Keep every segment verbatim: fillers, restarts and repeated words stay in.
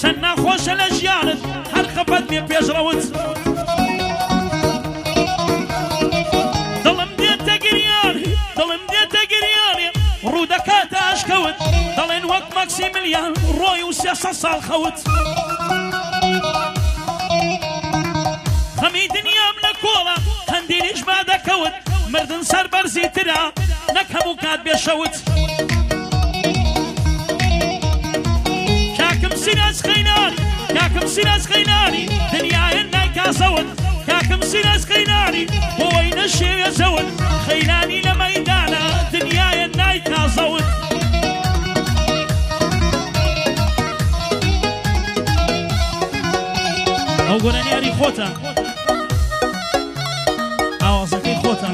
چەند ناخۆشە لە ژیانت هەر خەفەت بێ پێشڕەوت دڵم دێتە گریان دڵم دێتە گریانێ ڕوو دەکاتە ئاشکەوت دەڵێن وەک مەکسیملیان ڕۆی و سێسە ساڵ خەوت خەمی دنیام لە کۆڵە هەندێنیش با دەکەوت مردن سەر بەرزی ترا نەک هەموو کات بێشەوت کاکم سیراج خەینانی کاکم سیراج خەینانی دنیایە نایکاسەوت کاکم سیراج خەینانی بۆی نەشێوێ زەوت خەینانی لە مەیدانە دنیایە نایکاسەوت ئەو گۆرانیاری خۆتە ئاوازەکەی خۆتە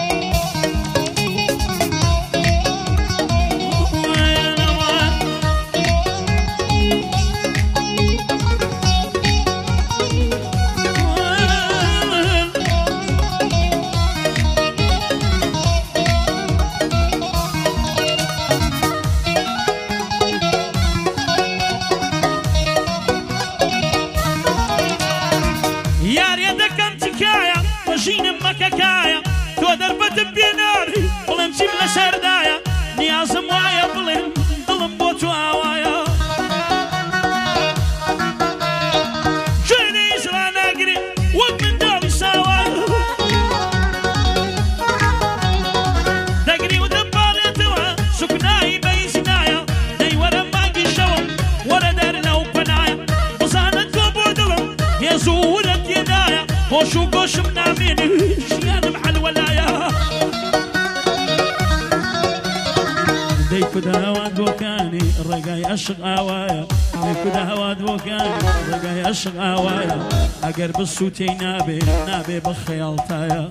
ژینم مەکەکایە تۆ دەربەتم پێناری بڵێم چیم لە سەردایە نیازم وایە بڵێم دڵم بۆ تو ئاوایە گوێنەی زڵا ناگرێ وەک منداڵی ساوایە دەگری و دەپاڵێتەوە سوکنایی بەیزنایە دەی وەرە مانگی شەوم وەرە دەر لەو پەنایە بزانە تۆ بۆ دڵم هێز و ورە تێدایە خۆش و گۆشم نامێنی ژیانم حەلوەلایە دەی کودا هەوات بۆکانی ڕێگای عەشق ئاوایە دەی کودا هەوات بۆکانی ڕێگای عەشق ئاوایە ئەگەر بسووتەی نابێ نابێ بە خەیاڵتایە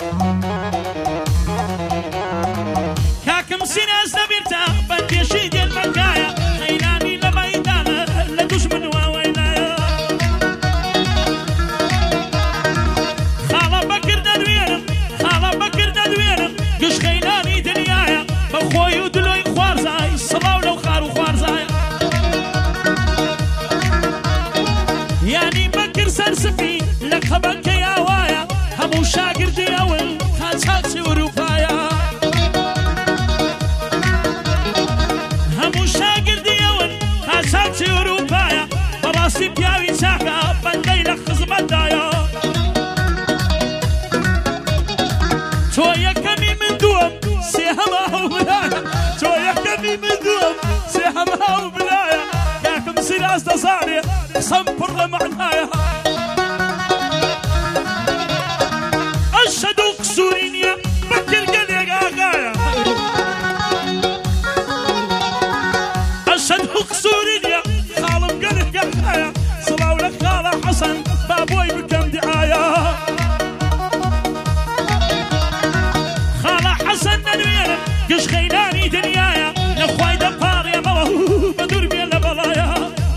کاکم سیناز دەبیرتە بەندێشی دێن مەکایە خەینانی لە مەیدانە لە دوژمن واوەیلایە گشت خەینانی دنیایە بە خۆی و دلۆی خوارزای سڵاو لەو خار و خوارزایە یانی بەکر سەرسفی لە خەبەکەی ئاوایە هەموو شاگردی ئەوڵ تا چاچی وروپایە هەموو شاگردی ئەوڵ تا چاچی وروپایە بەڕاستی پیاوی چاکە بەندەی لە خزمەتدایە تۆ یەکەمی من دووەم سێ هەما هەو برایە تۆ یەکەمی من دووەم سێ هەما هەو برایە کاکم سیراز دەزانێ قسەم پڕ لە معنایە ئەشهەد و قسووری نییە بەکرگەلێک ئاغایە ئەشهەد و قسووری نییە خاڵم گەلێک ئاغایە سڵاو لە خاڵە حەسەن با بۆی بکەم دیعایە حەسەن نەنوێرم گشت خەینانی دنیایە لەخوای دەپاڕێمەوە بە دوور بێ لە بەڵایە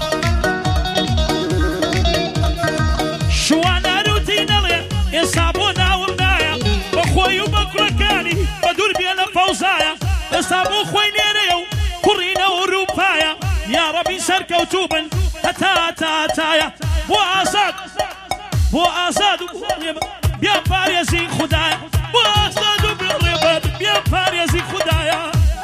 شواناروتی نەڵێ ئێستا بۆ ناوم نایە بە خۆی و بە کوڕەکانی بە دوور بێ لە فەوزایە ئێستا بۆ خۆی نێرەیە و کوڕینەوە ڕووپایە یاڕەبی سەرکەوتوو بن هەتا هەتایە بۆ ئازاد بۆ ئازاد و بیا پارێزی خودایە بۆ ئازاد و بڕێبەر بیا پارێزی خودایە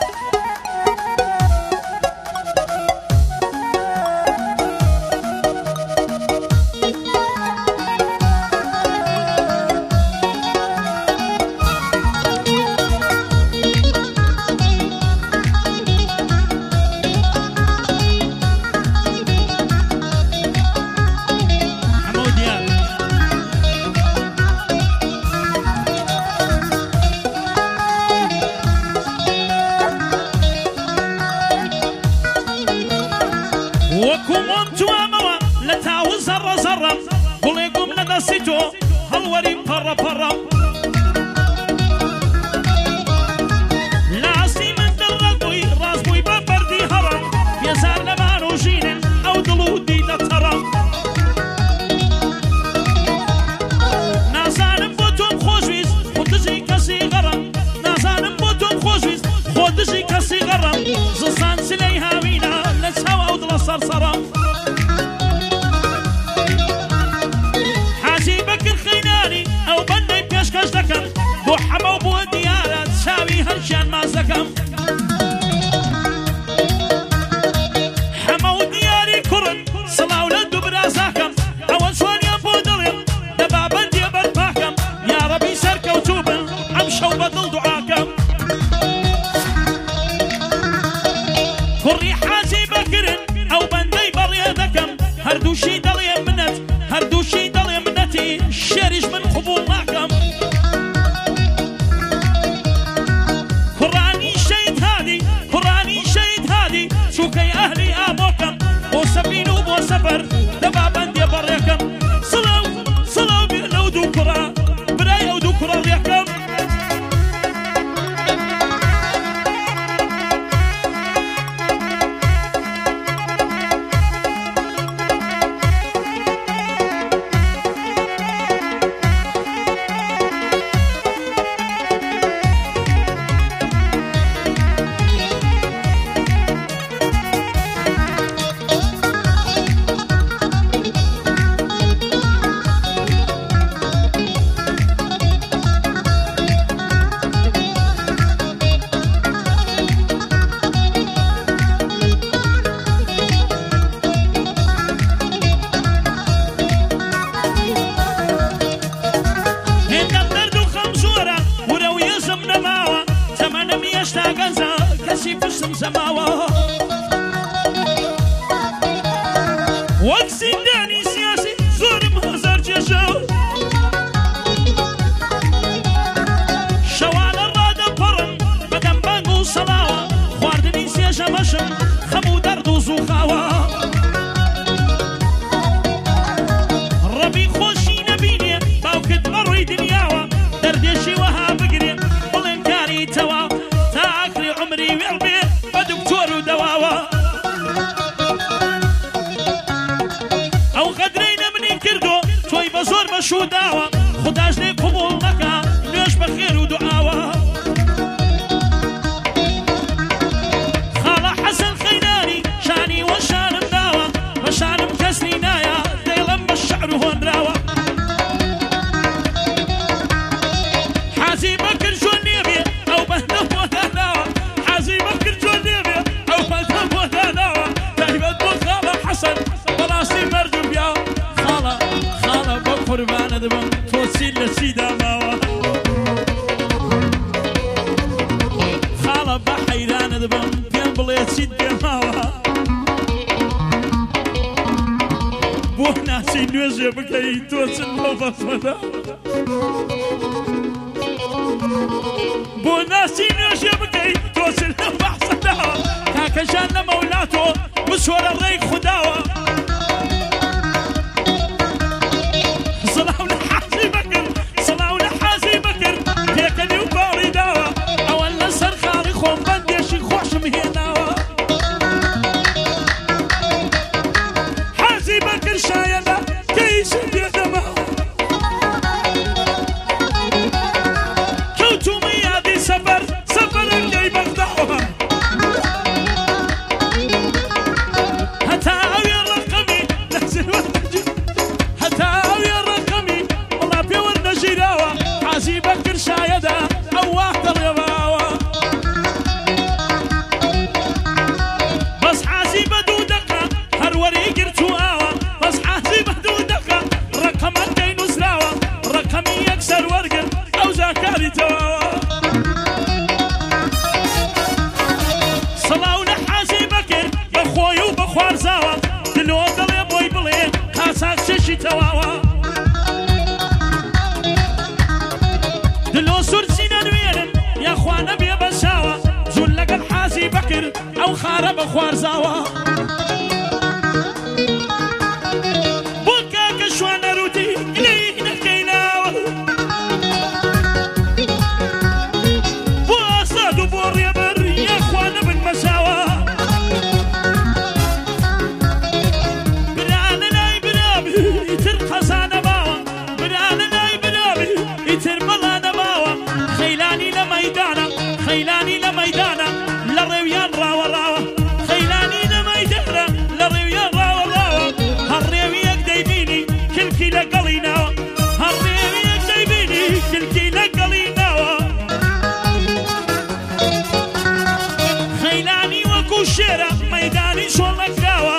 وەکومۆم توامەوە لە تاو زەڕە زەڕەم گوڵێگوم لە دەستی تۆ هەڵوەری پەڕە پەڕەم لاستی من دڵڕەت بووی ڕاست بووی بە بەردی هەڕەم بێزار لەمان و ژینن ئەو دڵ و دی دەتەڕەم نازانم بۆ تۆم خۆشویست خۆ دژی کەسی غەڕەم نازانم بۆ تۆم خۆشویست خۆ دژی کەسی غەڕەم زستان سلەی هاوینە لە چاو ئەو دڵە سەرسەڕەم هەردووشی دەڵێ منەت هەردووشی دەڵێ منەتی شێریش من قبول ناکەم کوڕانی شەید هادی کوڕانی شەید هادی چووکەی ئەهلی ئامۆکەم بۆ سەفین و بۆ سەفەر دەبا بەندێ بەڕێکەم سڵاو سڵاو بێ لەو دوو کوڕە برای ئەو دوو کوڕە ڕێکەم وەک زیندانی سیاسی زۆرم هەزار جێژاو شەوانە ڕادەپەڕم بەدەم بانگ و سەڵاوە خواردنی سێژە مەشم خەم و دەرد و زووخاوە ڕەبی خۆشی نەبینێ باوکت بەڕووی دنیاوە دەردێشی وەها بگرێ بڵێن کاری تەواو تا ئاخری عومری وێڵ بێ بە دکتۆر و دەواوە بزور بشوداوة خداش لي قبول مكا نوش بخير ودعاوة خالة حسن خيناني شاني وشانم داوة وشانم كسري نايا ديلم بالشعر هون راوة حازي بكر جون نيبي او بهدف وثاناوة حازي بكر جون نيبي او بهدف وثاناوة دايبت بو خالة حسن براسي مرجو بيا خالة قربانة دبم توصيل لسيدا ماوا خالة بحيرانة دبم بين بليت سيد بين ماوا بو ناسي نوزي بكي توصل مفصمدا بو ناسي نوزي بكي توصل مفصمدا كاكشان لمولاتو مسور الريق خداوة صلاة لحازي بكر صلاة لحازي بكر هيكني وباري داوة أول نصر خاري خون بنديشي خوش مهيناوة حازي بكر شاينا كيسي بيدما كوتو ميادي سفر سفر اللي بغداوة هتاوي الرقمي نحزن حازي بكر شايدا أو واحد اليباوة بس حازي بدو دقة هروري قرتو آوة بس حازي بدو دقة رقم الدين وسلاوة رقمي يكسر ورقة أو زكاري تواوة صلاة لحازي بكر بخوي وبخوار زاوة دلو دلي بوي بلي خاساك ششي تواوة دلو سرسينا نويرن يا اخوانا بيا بساوة زول لك الحازي بكر او خارب اخوار زاوة بوكاك شوانا روتي قلينا كيناوة بو اساد وبو الريبر يا اخوانا بالمساوة برانا لاي برابي يتر خزانة باوة برانا لاي برابي يتر ملانا باوة خيلاني لميدانا خيلاني لميدانا للريويان راوة راوة خيلاني لميدانا للريويان راوة راوة هالريويك دايبيني كل كيلة قليناوة هالريويك دايبيني كل كيلة قليناوة خيلاني وكو شيرة ميداني شولك راوة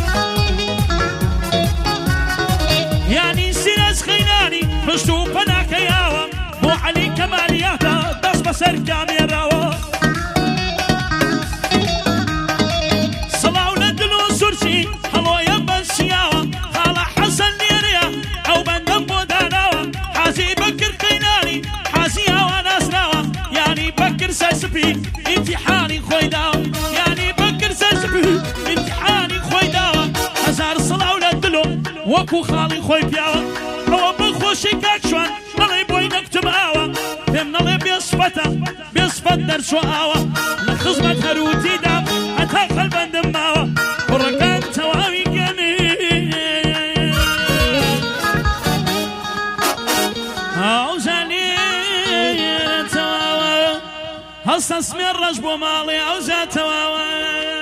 يعني سيرس خيلاني فشتو بناك ياوة مو علي كمالياتا دس بسر كامي راوة صلاة ولدلو سرسي هلو يبن سياوة وەکو خاڵی خۆی پیاوە ئەوە بخۆشی کاکشوان نەڵێ بۆی نەکتم ئاوە پێم نەڵێ بێسپەتە بێسپەت دەرچوە ئاوە لە خزمەت هەروتیدا هەتا قەلبەندم ماوە کوڕەکان تەواوی گەنێ ئەوزانێ تەواوە هەستە سمێر ڕەش بۆ ماڵێ ئەوزا تەواوە